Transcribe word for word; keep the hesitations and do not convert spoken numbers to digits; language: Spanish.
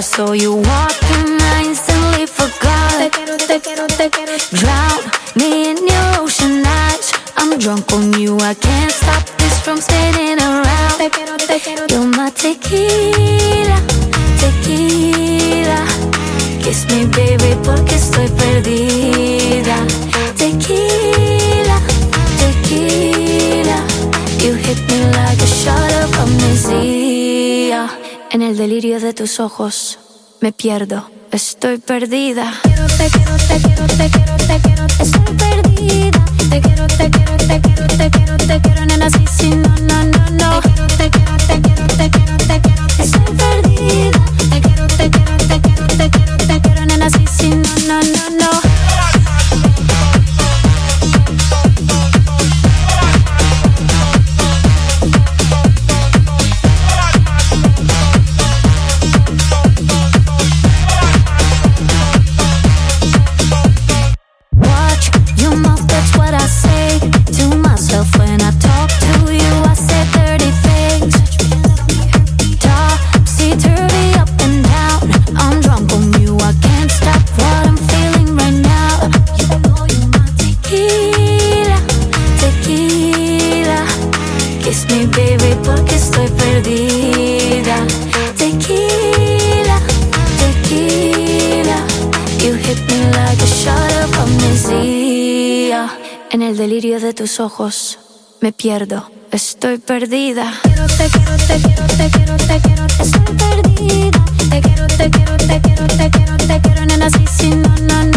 saw you walking, I instantly forgot. Te quiero, te quiero, te quiero. Drown me in your ocean eyes. I'm drunk on you, I can't stop this from spinning around. Te quiero, te quiero. You're my tequila, tequila. Kiss me baby porque estoy perdida. Tequila, tequila. You hit me like a shot of amnesia. En el delirio de tus ojos me pierdo, estoy perdida. Quiero, te quiero, te quiero, te quiero, te quiero, Estoy perdida. te quiero, te quiero, te quiero, te quiero, te quiero, nena, sí, sí, no, no, no, no. Te quiero, te quiero, te quiero, te quiero, te Estoy perdida. Te quiero, te quiero, te quiero, te quiero, te quiero, nena, sí, sí, no, no, no, no. Watch your mouth, that's what I say to myself when I talk to you. I say dirty things. Topsy-turvy, up and down. I'm drunk on you, I can't stop what I'm feeling right now. You know you're my tequila, tequila. Kiss me baby porque estoy perdida. Tequila, tequila. You hit me like a shot of amnesia. En el delirio de tus ojos me pierdo, estoy perdida. Quiero, te quiero, te quiero, te quiero, te quiero, Estoy perdida. te quiero, te quiero, te quiero, te quiero, te quiero, nena, sí, sí, no, no, no.